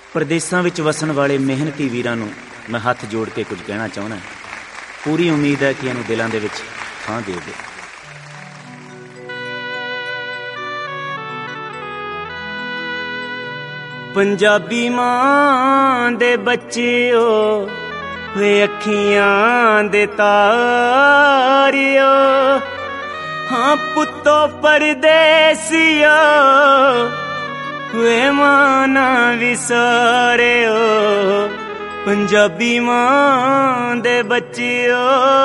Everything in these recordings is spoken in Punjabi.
ਪ੍ਰਦੇਸਾਂ ਵਿੱਚ ਵਸਣ ਵਾਲੇ ਮਿਹਨਤੀ ਵੀਰਾਂ ਨੂੰ ਮੈਂ ਹੱਥ ਜੋੜ ਕੇ ਕੁਝ ਕਹਿਣਾ ਚਾਹੁੰਦਾ। ਪੂਰੀ ਉਮੀਦ ਹੈ ਕਿ ਇਹਨੂੰ ਦਿਲਾਂ ਦੇ ਵਿੱਚ ਥਾਂ ਦਿਓਗੇ। ਪੰਜਾਬੀ ਮਾਂ ਦੇ ਬੱਚਿਓ ਵੇ ਅੱਖੀਆਂ ਦੇ ਤਾਰਿਓ, ਹਾਂ ਪੁੱਤੋ ਪਰਦੇਸੀਓ ਵੇ ਮਾਂ ਨਾ ਵਿਸਾਰਿਓ। ਪੰਜਾਬੀ ਮਾਂ ਦੇ ਬੱਚਿਓ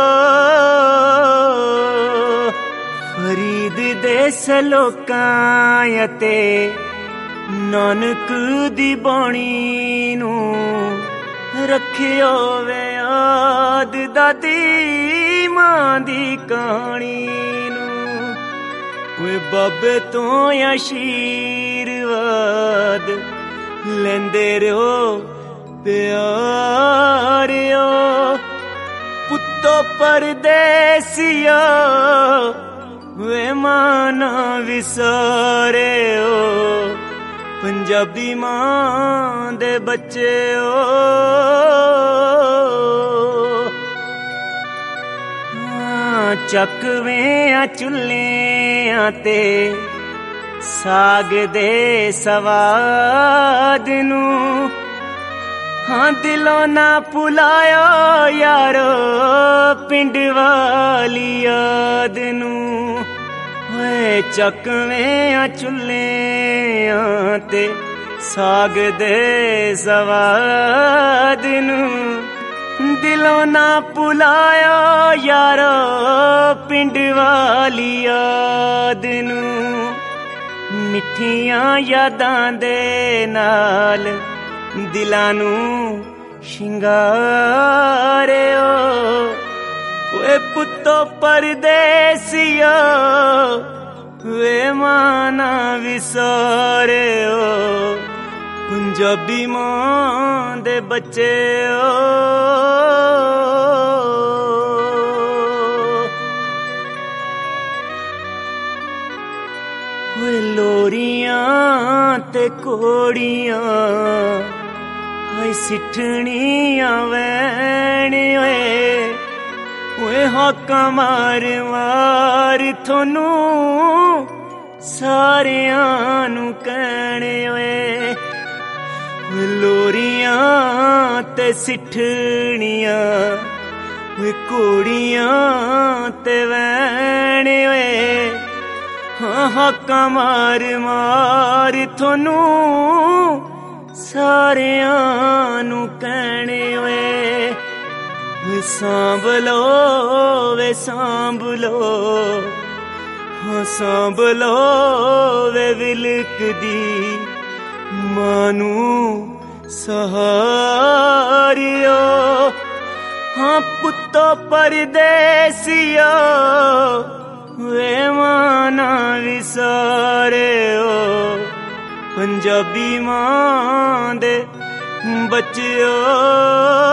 ਫਰੀਦ ਦੇ ਸਲੋਕਾਂ ਅਤੇ ਨਾਨਕ ਦੀ ਬਾਣੀ ਨੂੰ ਰੱਖਿਓ ਵੇ ਯਾਦ ਦਾਦੀ ਮਾਂ ਦੀ ਕਹਾਣੀ ਨੂੰ। ਵੇ ਬਾਬੇ ਤੋਂ ਆਸ਼ੀਰਵਾਦ ਲੈਂਦੇ ਰਹੋ ਪਿਆਰਿਓ। ਪੁੱਤੋ ਪਰਦੇਸੀਓ ਵੇ ਮਾਂ ਨਾ ਵਿਸਾਰਿਓ। ਪੰਜਾਬੀ ਮਾਂ ਦੇ ਬੱਚਿਓ ਚੱਕਵੇਂ ਚੁੱਲ੍ਹਿਆਂ ਤੇ ਸਾਗ ਦੇ ਸਵਾਦ ਨੂੰ, ਹਾਂ ਦਿਲੋਂ ਨਾ ਭੁਲਾਇਓ ਯਾਰੋ ਪਿੰਡ ਵਾਲੀ ਯਾਦ ਨੂੰ। ਵੇ ਚੱਕਵੇਂ ਚੁੱਲ੍ਹਿਆਂ ਤੇ ਸਾਗ ਦੇ ਸਵਾਦ ਨੂੰ, ਦਿਲੋਂ ਨਾ ਭੁਲਾਇਓ ਯਾਰੋ ਪਿੰਡ ਵਾਲੀ ਯਾਦ ਨੂੰ। ਮਿੱਠੀਆਂ ਯਾਦਾਂ ਦੇ ਨਾਲ ਦਿਲਾਂ ਨੂੰ ਸ਼ਿੰਗਾਰਿਓ। ਵੇ ਪੁੱਤੋ ਪਰਦੇਸੀਓ ਵੇ ਮਾਂ ਨਾ ਵਿਸਾਰਿਓ। ਪੰਜਾਬੀ ਮਾਂ ਦੇ ਬੱਚਿਓ ਵੇ ਲੋਰੀਆਂ ਤੇ ਕੋੜੀਆਂ ਹਾਏ ਸਿੱਠਣੀਆਂ ਵੈਣ ਓਏ। ਓਏ ਹਾਕਾਂ ਮਾਰ ਮਾਰ ਥੋਨੂੰ ਸਾਰਿਆਂ ਨੂੰ ਕਹਿਣੇ ਓਏ। ਲੋਰੀਆਂ ਤੇ ਸਿੱਠਣੀਆਂ ਓਏ ਕੋੜੀਆਂ ਤੇ ਵੈਣ ਓਏ। ਹਾਂ ਹਾਕਾਂ ਮਾਰ ਮਾਰ ਥੋਨੂੰ ਸਾਰਿਆਂ ਨੂੰ ਕਹਿਣੇ ਓਏ। ਵੇ ਸਾਂਭ ਲੋ ਵੇ ਸਾਂਭ ਲੋ, ਹਾਂ ਸਾਂਭ ਲੋ ਵੇ ਵਿਲਕਦੀ ਮਾਂ ਨੂੰ ਸਹਾਰਿਓ। ਹਾਂ ਪੁੱਤੋ ਪਰਦੇਸੀਓ ਵੇ ਮਾਂ ਨਾ ਵਿਸਾਰਿਓ। ਪੰਜਾਬੀ ਮਾਂ ਦੇ ਬੱਚਿਓ